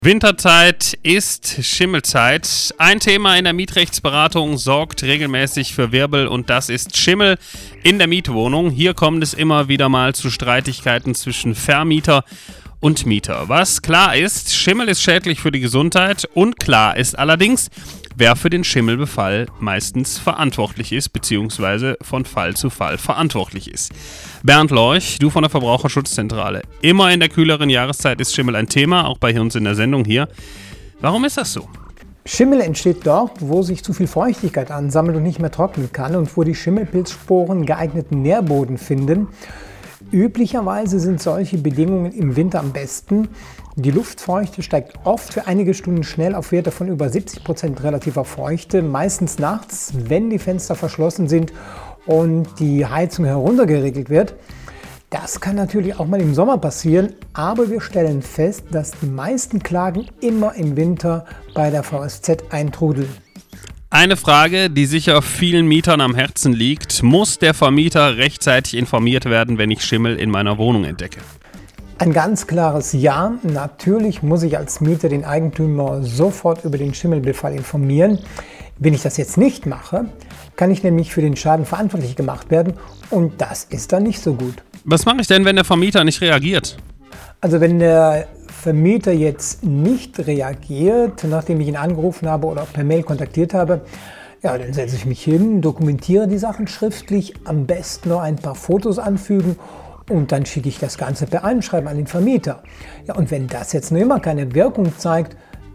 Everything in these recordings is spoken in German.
Winterzeit ist Schimmelzeit. Ein Thema in der Mietrechtsberatung sorgt regelmäßig für Wirbel und das ist Schimmel in der Mietwohnung. Hier kommt es immer wieder mal zu Streitigkeiten zwischen Vermieter und Mieter. Was klar ist, Schimmel ist schädlich für die Gesundheit. Unklar ist allerdings, wer für den Schimmelbefall meistens verantwortlich ist, beziehungsweise von Fall zu Fall verantwortlich ist. Bernd Lorch, du von der Verbraucherschutzzentrale. Immer in der kühleren Jahreszeit ist Schimmel ein Thema, auch bei uns in der Sendung hier. Warum ist das so? Schimmel entsteht dort, wo sich zu viel Feuchtigkeit ansammelt und nicht mehr trocknen kann und wo die Schimmelpilzsporen geeigneten Nährboden finden. Üblicherweise sind solche Bedingungen im Winter am besten. Die Luftfeuchte steigt oft für einige Stunden schnell auf Werte von über 70% relativer Feuchte, meistens nachts, wenn die Fenster verschlossen sind und die Heizung heruntergeregelt wird. Das kann natürlich auch mal im Sommer passieren, aber wir stellen fest, dass die meisten Klagen immer im Winter bei der VSZ eintrudeln. Eine Frage, die sicher vielen Mietern am Herzen liegt: Muss der Vermieter rechtzeitig informiert werden, wenn ich Schimmel in meiner Wohnung entdecke? Ein ganz klares Ja. Natürlich muss ich als Mieter den Eigentümer sofort über den Schimmelbefall informieren. Wenn ich das jetzt nicht mache, kann ich nämlich für den Schaden verantwortlich gemacht werden und das ist dann nicht so gut. Was mache ich denn, wenn der Vermieter nicht reagiert? Also wenn der Vermieter jetzt nicht reagiert, nachdem ich ihn angerufen habe oder per Mail kontaktiert habe, ja, dann setze ich mich hin, dokumentiere die Sachen schriftlich, am besten noch ein paar Fotos anfügen und dann schicke ich das Ganze per Anschreiben an den Vermieter. Ja, und wenn das jetzt noch immer keine Wirkung zeigt,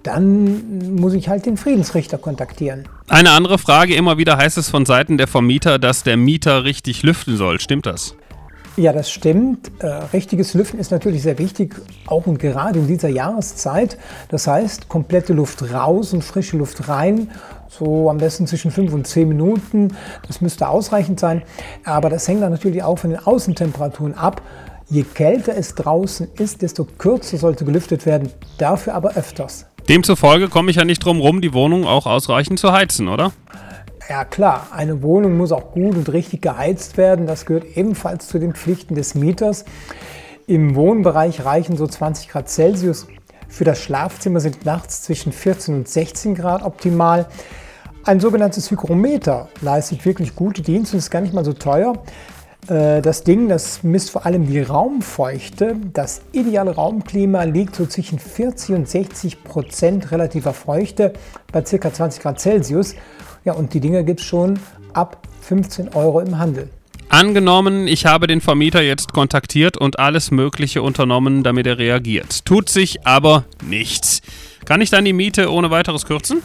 dann muss ich halt den Friedensrichter kontaktieren. Eine andere Frage: Immer wieder heißt es von Seiten der Vermieter, dass der Mieter richtig lüften soll. Stimmt das? Ja, das stimmt. Richtiges Lüften ist natürlich sehr wichtig, auch und gerade in dieser Jahreszeit. Das heißt, komplette Luft raus und frische Luft rein, so am besten zwischen 5 und 10 Minuten. Das müsste ausreichend sein, aber das hängt dann natürlich auch von den Außentemperaturen ab. Je kälter es draußen ist, desto kürzer sollte gelüftet werden, dafür aber öfters. Demzufolge komme ich ja nicht drum rum, die Wohnung auch ausreichend zu heizen, oder? Ja klar, eine Wohnung muss auch gut und richtig geheizt werden. Das gehört ebenfalls zu den Pflichten des Mieters. Im Wohnbereich reichen so 20 Grad Celsius. Für das Schlafzimmer sind nachts zwischen 14 und 16 Grad optimal. Ein sogenanntes Hygrometer leistet wirklich gute Dienste und ist gar nicht mal so teuer. Das Ding, das misst vor allem die Raumfeuchte. Das ideale Raumklima liegt so zwischen 40 und 60% relativer Feuchte bei ca. 20 Grad Celsius. Ja, und die Dinger gibt es schon ab 15 € im Handel. Angenommen, ich habe den Vermieter jetzt kontaktiert und alles Mögliche unternommen, damit er reagiert. Tut sich aber nichts. Kann ich dann die Miete ohne weiteres kürzen?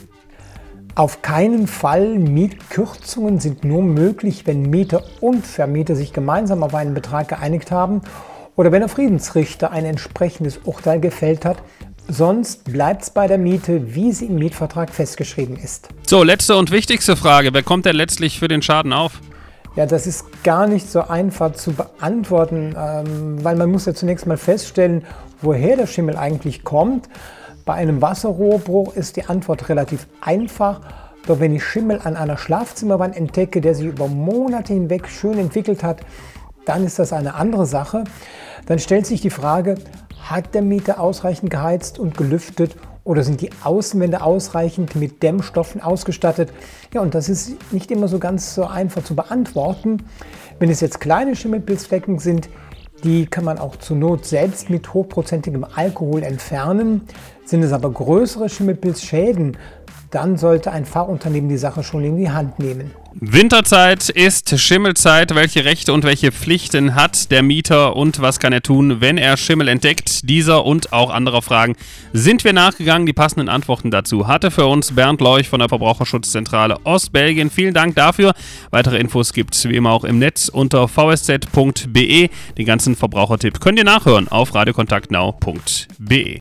Auf keinen Fall. Mietkürzungen sind nur möglich, wenn Mieter und Vermieter sich gemeinsam auf einen Betrag geeinigt haben oder wenn der Friedensrichter ein entsprechendes Urteil gefällt hat. Sonst bleibt es bei der Miete, wie sie im Mietvertrag festgeschrieben ist. So, letzte und wichtigste Frage: Wer kommt denn letztlich für den Schaden auf? Ja, das ist gar nicht so einfach zu beantworten, weil man muss ja zunächst mal feststellen, woher der Schimmel eigentlich kommt. Bei einem Wasserrohrbruch ist die Antwort relativ einfach. Doch wenn ich Schimmel an einer Schlafzimmerwand entdecke, der sich über Monate hinweg schön entwickelt hat, dann ist das eine andere Sache. Dann stellt sich die Frage: Hat der Mieter ausreichend geheizt und gelüftet oder sind die Außenwände ausreichend mit Dämmstoffen ausgestattet? Ja, und das ist nicht immer so ganz so einfach zu beantworten. Wenn es jetzt kleine Schimmelpilzflecken sind, die kann man auch zur Not selbst mit hochprozentigem Alkohol entfernen. Sind es aber größere Schimmelpilzschäden, dann sollte ein Fachunternehmen die Sache schon in die Hand nehmen. Winterzeit ist Schimmelzeit. Welche Rechte und welche Pflichten hat der Mieter und was kann er tun, wenn er Schimmel entdeckt? Dieser und auch anderer Fragen sind wir nachgegangen. Die passenden Antworten dazu hatte für uns Bernd Lorch von der Verbraucherschutzzentrale Ostbelgien. Vielen Dank dafür. Weitere Infos gibt es wie immer auch im Netz unter vsz.be. Den ganzen Verbrauchertipp könnt ihr nachhören auf radiokontaktnau.de.